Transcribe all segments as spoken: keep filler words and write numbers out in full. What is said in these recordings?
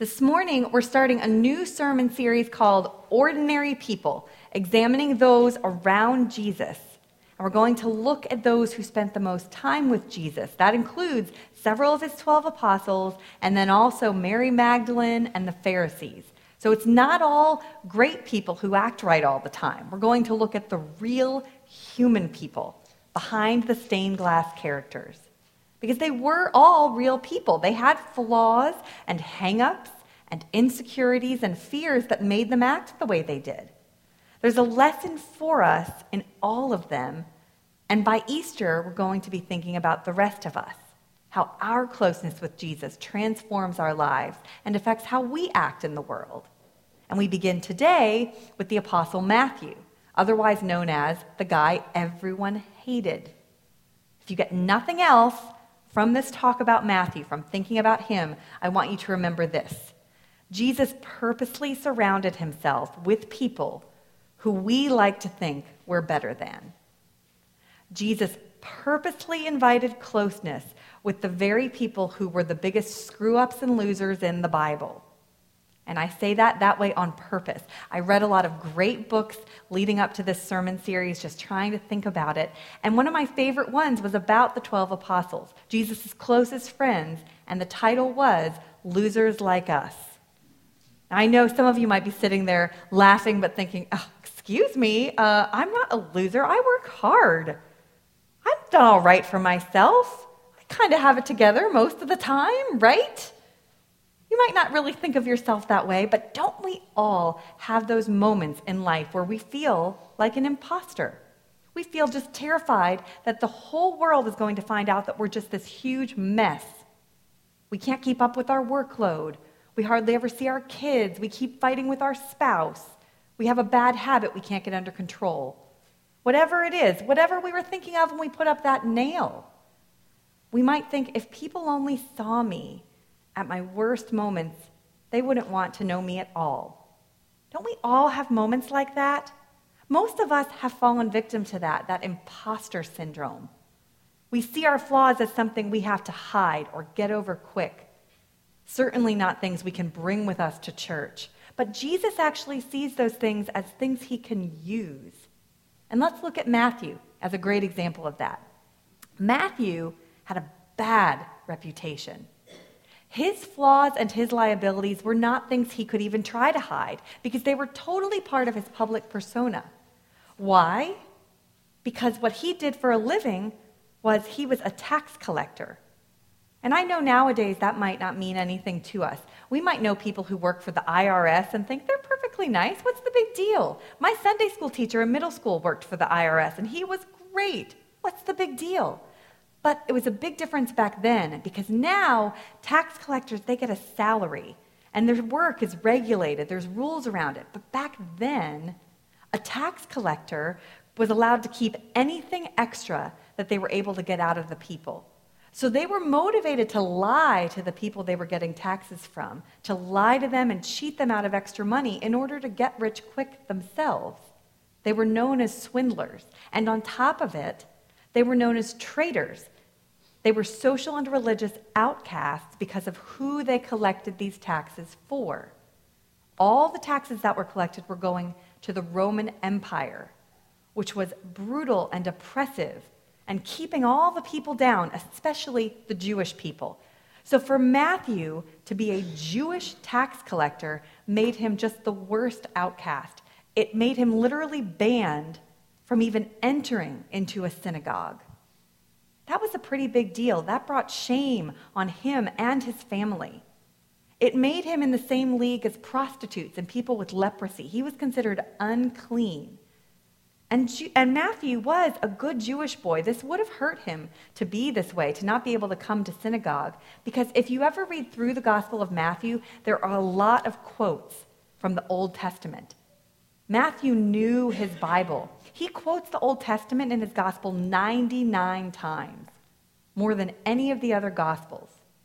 This morning, we're starting a new sermon series called Ordinary People, examining those around Jesus. And we're going to look at those who spent the most time with Jesus. That includes several of his twelve apostles, and then also Mary Magdalene and the Pharisees. So it's not all great people who act right all the time. We're going to look at the real human people behind the stained glass characters. Because they were all real people. They had flaws and hang-ups and insecurities and fears that made them act the way they did. There's a lesson for us in all of them, and by Easter, we're going to be thinking about the rest of us, how our closeness with Jesus transforms our lives and affects how we act in the world. And we begin today with the Apostle Matthew, otherwise known as the guy everyone hated. If you get nothing else from this talk about Matthew, from thinking about him, I want you to remember this. Jesus purposely surrounded himself with people who we like to think we're better than. Jesus purposely invited closeness with the very people who were the biggest screw-ups and losers in the Bible. And I say that that way on purpose. I read a lot of great books leading up to this sermon series, just trying to think about it. And one of my favorite ones was about the twelve apostles, Jesus' closest friends, and the title was Losers Like Us. Now, I know some of you might be sitting there laughing but thinking, oh, excuse me, uh, I'm not a loser. I work hard. I've done all right for myself. I kind of have it together most of the time, right? You might not really think of yourself that way, but don't we all have those moments in life where we feel like an imposter? We feel just terrified that the whole world is going to find out that we're just this huge mess. We can't keep up with our workload. We hardly ever see our kids. We keep fighting with our spouse. We have a bad habit we can't get under control. Whatever it is, whatever we were thinking of when we put up that nail, we might think, if people only saw me at my worst moments, they wouldn't want to know me at all. Don't we all have moments like that? Most of us have fallen victim to that, that imposter syndrome. We see our flaws as something we have to hide or get over quick. Certainly not things we can bring with us to church. But Jesus actually sees those things as things he can use. And let's look at Matthew as a great example of that. Matthew had a bad reputation. His flaws and his liabilities were not things he could even try to hide because they were totally part of his public persona. Why? Because what he did for a living was he was a tax collector. And I know nowadays that might not mean anything to us. We might know people who work for the I R S and think they're perfectly nice. What's the big deal? My Sunday school teacher in middle school worked for the I R S and he was great. What's the big deal? But it was a big difference back then because now tax collectors, they get a salary and their work is regulated. There's rules around it. But back then, a tax collector was allowed to keep anything extra that they were able to get out of the people. So they were motivated to lie to the people they were getting taxes from, to lie to them and cheat them out of extra money in order to get rich quick themselves. They were known as swindlers. And on top of it, they were known as traitors. They were social and religious outcasts because of who they collected these taxes for. All the taxes that were collected were going to the Roman Empire, which was brutal and oppressive and keeping all the people down, especially the Jewish people. So for Matthew to be a Jewish tax collector made him just the worst outcast. It made him literally banned from even entering into a synagogue. That was a pretty big deal. That brought shame on him and his family. It made him in the same league as prostitutes and people with leprosy. He was considered unclean. And, and Matthew was a good Jewish boy. This would have hurt him to be this way, to not be able to come to synagogue. Because if you ever read through the Gospel of Matthew, there are a lot of quotes from the Old Testament. Matthew knew his Bible. He quotes the Old Testament in his Gospel ninety-nine times, more than any of the other Gospels.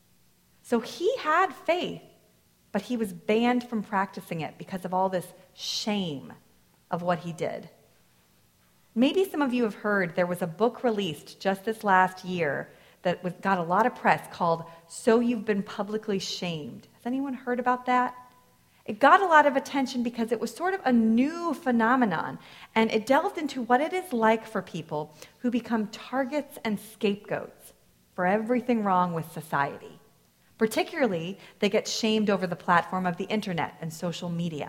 So he had faith, but he was banned from practicing it because of all this shame of what he did. Maybe some of you have heard there was a book released just this last year that was, got a lot of press called So You've Been Publicly Shamed. Has anyone heard about that? It got a lot of attention because it was sort of a new phenomenon, and it delved into what it is like for people who become targets and scapegoats for everything wrong with society. Particularly, they get shamed over the platform of the internet and social media.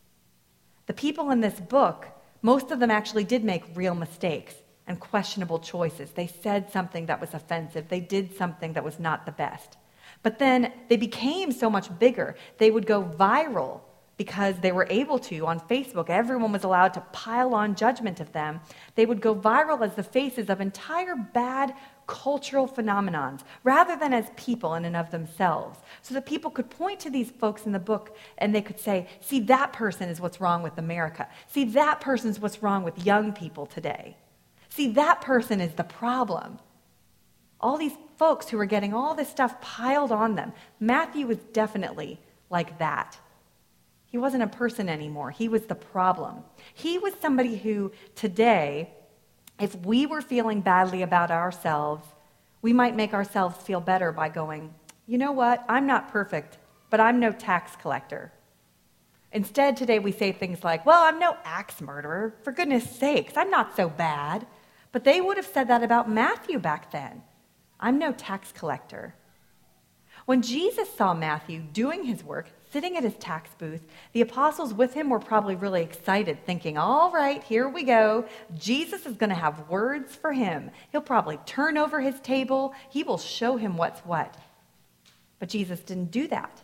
The people in this book, most of them actually did make real mistakes and questionable choices. They said something that was offensive. They did something that was not the best. But then they became so much bigger. They would go viral because they were able to on Facebook. Everyone was allowed to pile on judgment of them. They would go viral as the faces of entire bad cultural phenomenons rather than as people in and of themselves. So that people could point to these folks in the book and they could say, see, that person is what's wrong with America. See, that person's what's wrong with young people today. See, that person is the problem. All these folks who were getting all this stuff piled on them. Matthew was definitely like that. He wasn't a person anymore. He was the problem. He was somebody who today, if we were feeling badly about ourselves, we might make ourselves feel better by going, you know what, I'm not perfect, but I'm no tax collector. Instead, today we say things like, well, I'm no axe murderer. For goodness sakes, I'm not so bad. But they would have said that about Matthew back then. I'm no tax collector. When Jesus saw Matthew doing his work, sitting at his tax booth, the apostles with him were probably really excited, thinking, all right, here we go. Jesus is going to have words for him. He'll probably turn over his table. He will show him what's what. But Jesus didn't do that.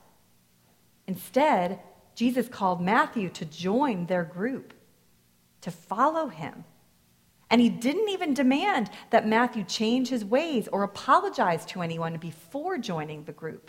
Instead, Jesus called Matthew to join their group, to follow him. And he didn't even demand that Matthew change his ways or apologize to anyone before joining the group.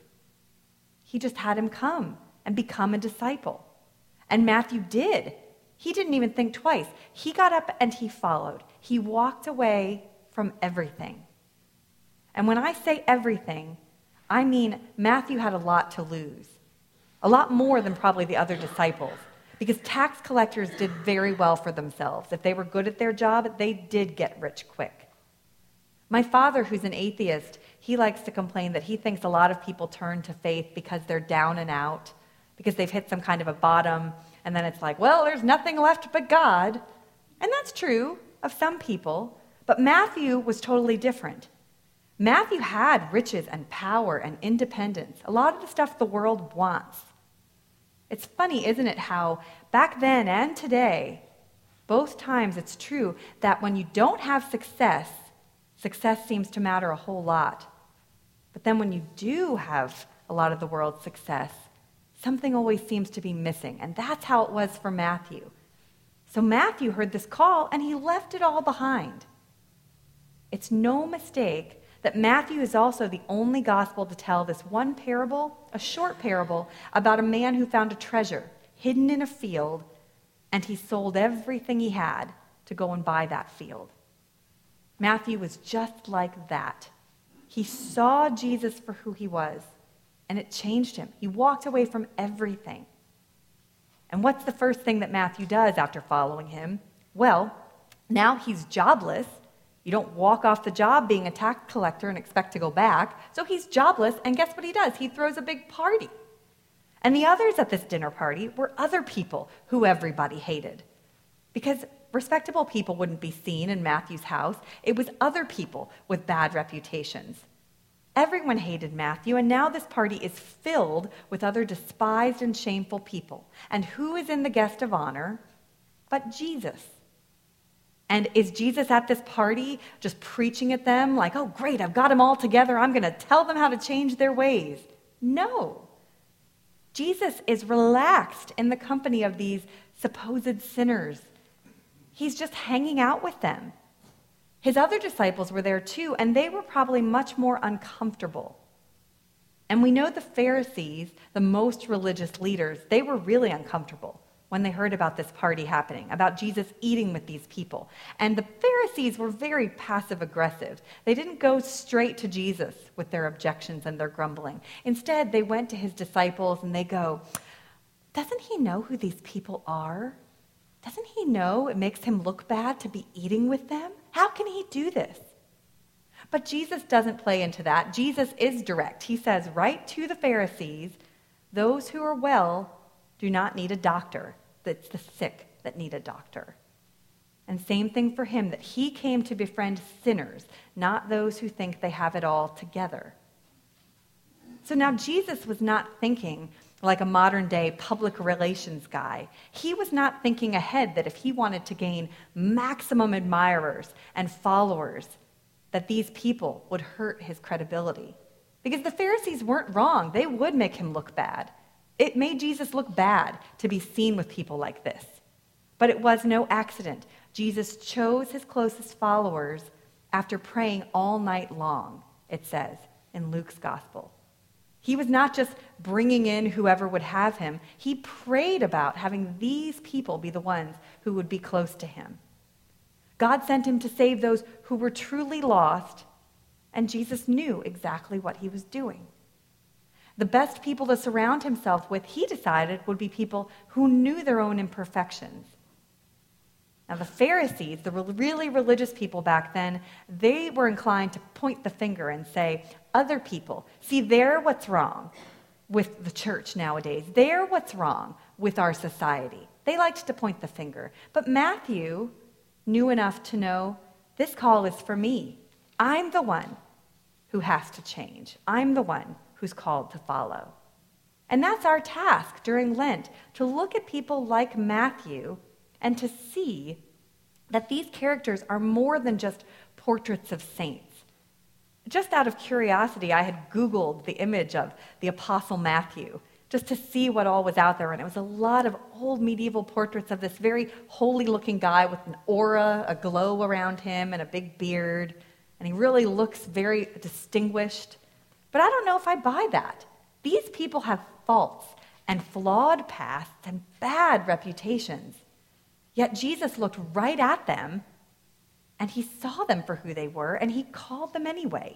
He just had him come and become a disciple. And Matthew did. He didn't even think twice. He got up and he followed. He walked away from everything. And when I say everything, I mean Matthew had a lot to lose. A lot more than probably the other disciples. Because tax collectors did very well for themselves. If they were good at their job, they did get rich quick. My father, who's an atheist, he likes to complain that he thinks a lot of people turn to faith because they're down and out, because they've hit some kind of a bottom, and then it's like, well, there's nothing left but God. And that's true of some people, but Matthew was totally different. Matthew had riches and power and independence, a lot of the stuff the world wants. It's funny, isn't it, how back then and today, both times it's true that when you don't have success, success seems to matter a whole lot. But then when you do have a lot of the world's success, something always seems to be missing. And that's how it was for Matthew. So Matthew heard this call and he left it all behind. It's no mistake that Matthew is also the only gospel to tell this one parable, a short parable, about a man who found a treasure hidden in a field, and he sold everything he had to go and buy that field. Matthew was just like that. He saw Jesus for who he was, and it changed him. He walked away from everything. And what's the first thing that Matthew does after following him? Well, now he's jobless. You don't walk off the job being a tax collector and expect to go back. So he's jobless, and guess what he does? He throws a big party. And the others at this dinner party were other people who everybody hated. Because respectable people wouldn't be seen in Matthew's house. It was other people with bad reputations. Everyone hated Matthew, and now this party is filled with other despised and shameful people. And who is in the guest of honor but Jesus? And is Jesus at this party just preaching at them like, oh, great, I've got them all together. I'm going to tell them how to change their ways. No. Jesus is relaxed in the company of these supposed sinners. He's just hanging out with them. His other disciples were there too, and they were probably much more uncomfortable. And we know the Pharisees, the most religious leaders, they were really uncomfortable when they heard about this party happening, about Jesus eating with these people. And the Pharisees were very passive-aggressive. They didn't go straight to Jesus with their objections and their grumbling. Instead, they went to his disciples and they go, doesn't he know who these people are? Doesn't he know it makes him look bad to be eating with them? How can he do this? But Jesus doesn't play into that. Jesus is direct. He says right to the Pharisees, those who are well do not need a doctor. It's the sick that need a doctor. And same thing for him, that he came to befriend sinners, not those who think they have it all together. So now Jesus was not thinking like a modern-day public relations guy. He was not thinking ahead that if he wanted to gain maximum admirers and followers, that these people would hurt his credibility. Because the Pharisees weren't wrong. They would make him look bad. It made Jesus look bad to be seen with people like this. But it was no accident. Jesus chose his closest followers after praying all night long, it says in Luke's gospel. He was not just bringing in whoever would have him. He prayed about having these people be the ones who would be close to him. God sent him to save those who were truly lost, and Jesus knew exactly what he was doing. The best people to surround himself with, he decided, would be people who knew their own imperfections. Now, the Pharisees, the really religious people back then, they were inclined to point the finger and say, other people, see, they're what's wrong with the church nowadays. They're what's wrong with our society. They liked to point the finger. But Matthew knew enough to know, this call is for me. I'm the one who has to change. I'm the one who's called to follow. And that's our task during Lent, to look at people like Matthew and to see that these characters are more than just portraits of saints. Just out of curiosity, I had Googled the image of the Apostle Matthew just to see what all was out there, and it was a lot of old medieval portraits of this very holy-looking guy with an aura, a glow around him, and a big beard, and he really looks very distinguished. But I don't know if I buy that. These people have faults and flawed pasts and bad reputations. Yet Jesus looked right at them, and he saw them for who they were, and he called them anyway.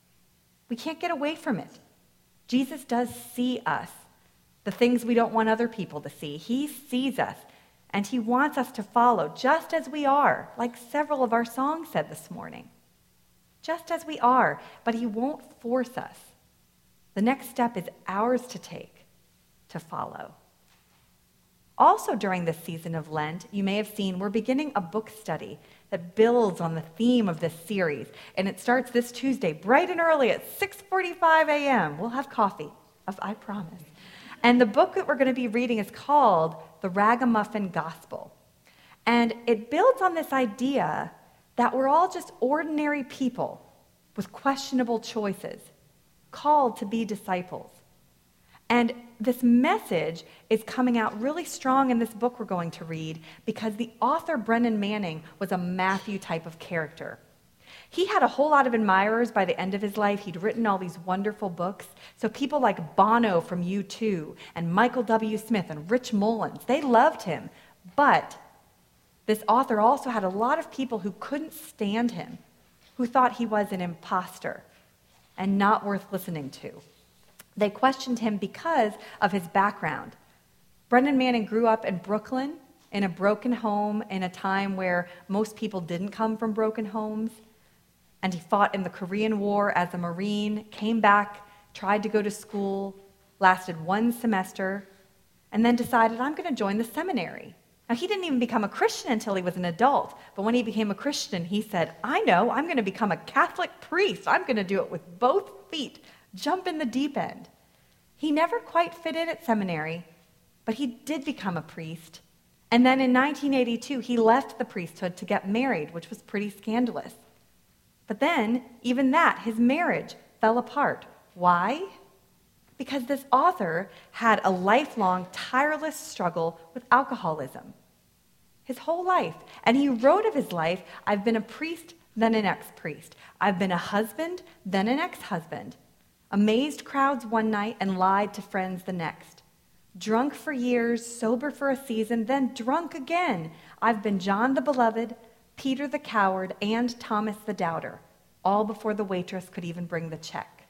We can't get away from it. Jesus does see us, the things we don't want other people to see. He sees us, and he wants us to follow just as we are, like several of our songs said this morning. Just as we are, but he won't force us. The next step is ours to take, to follow. Also during this season of Lent, you may have seen we're beginning a book study that builds on the theme of this series. And it starts this Tuesday, bright and early at six forty-five a.m. We'll have coffee, I promise. And the book that we're going to be reading is called The Ragamuffin Gospel. And it builds on this idea that we're all just ordinary people with questionable choices, called to be disciples. And this message is coming out really strong in this book we're going to read because the author, Brennan Manning, was a Matthew type of character. He had a whole lot of admirers by the end of his life. He'd written all these wonderful books. So people like Bono from U two and Michael W. Smith and Rich Mullins, they loved him. But this author also had a lot of people who couldn't stand him, who thought he was an imposter and not worth listening to. They questioned him because of his background. Brennan Manning grew up in Brooklyn in a broken home in a time where most people didn't come from broken homes. And he fought in the Korean War as a Marine, came back, tried to go to school, lasted one semester, and then decided, I'm going to join the seminary. Now, he didn't even become a Christian until he was an adult. But when he became a Christian, he said, I know, I'm going to become a Catholic priest. I'm going to do it with both feet. Jump in the deep end. He never quite fit in at seminary, but he did become a priest. And then in nineteen eighty-two, he left the priesthood to get married, which was pretty scandalous. But then, even that, his marriage fell apart. Why? Because this author had a lifelong, tireless struggle with alcoholism. His whole life. And he wrote of his life, I've been a priest, then an ex-priest. I've been a husband, then an ex-husband. Amazed crowds one night and lied to friends the next. Drunk for years, sober for a season, then drunk again. I've been John the Beloved, Peter the Coward, and Thomas the Doubter, all before the waitress could even bring the check.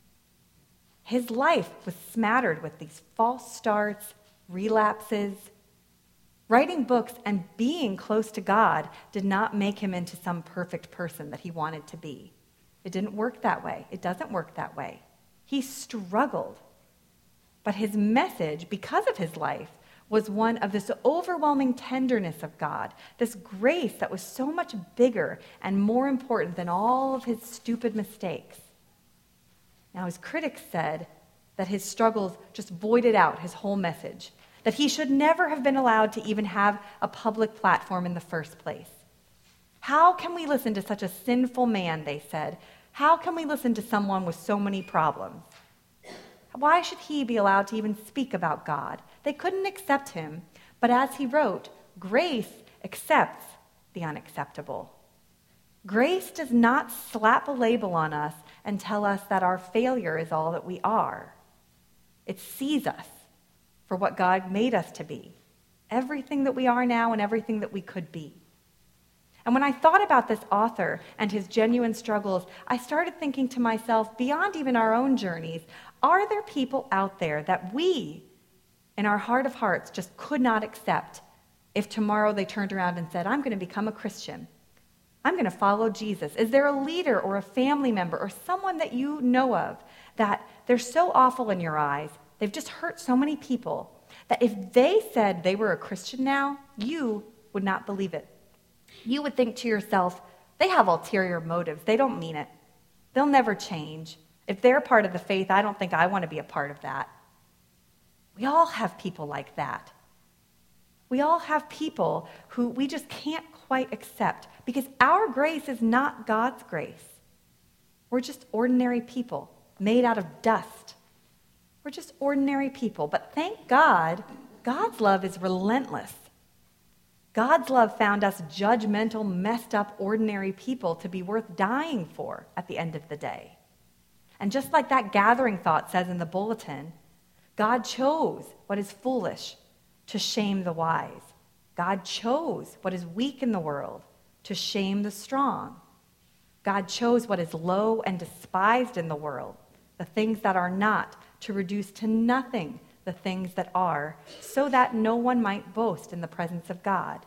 His life was smattered with these false starts, relapses. Writing books and being close to God did not make him into some perfect person that he wanted to be. It It didn't work that way. It doesn't work that way. He struggled. But his message, because of his life, was one of this overwhelming tenderness of God, this grace that was so much bigger and more important than all of his stupid mistakes. Now, his critics said that his struggles just voided out his whole message, that he should never have been allowed to even have a public platform in the first place. How can we listen to such a sinful man, they said? How can we listen to someone with so many problems? Why should he be allowed to even speak about God? They couldn't accept him, but as he wrote, grace accepts the unacceptable. Grace does not slap a label on us and tell us that our failure is all that we are. It sees us for what God made us to be, everything that we are now and everything that we could be. And when I thought about this author and his genuine struggles, I started thinking to myself, beyond even our own journeys, are there people out there that we, in our heart of hearts, just could not accept if tomorrow they turned around and said, I'm going to become a Christian. I'm going to follow Jesus. Is there a leader or a family member or someone that you know of that they're so awful in your eyes, they've just hurt so many people, that if they said they were a Christian now, you would not believe it? You would think to yourself, they have ulterior motives. They don't mean it. They'll never change. If they're part of the faith, I don't think I want to be a part of that. We all have people like that. We all have people who we just can't quite accept because our grace is not God's grace. We're just ordinary people made out of dust. We're just ordinary people. But thank God, God's love is relentless. God's love found us judgmental, messed up, ordinary people to be worth dying for at the end of the day. And just like that gathering thought says in the bulletin, God chose what is foolish to shame the wise. God chose what is weak in the world to shame the strong. God chose what is low and despised in the world, the things that are not, to reduce to nothing the things that are, so that no one might boast in the presence of God.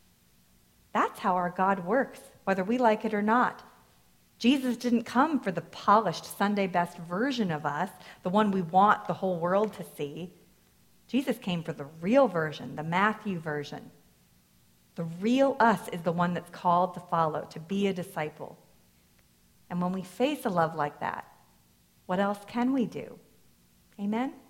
That's how our God works, whether we like it or not. Jesus didn't come for the polished Sunday best version of us, the one we want the whole world to see. Jesus came for the real version, the Matthew version. The real us is the one that's called to follow, to be a disciple. And when we face a love like that, what else can we do? Amen?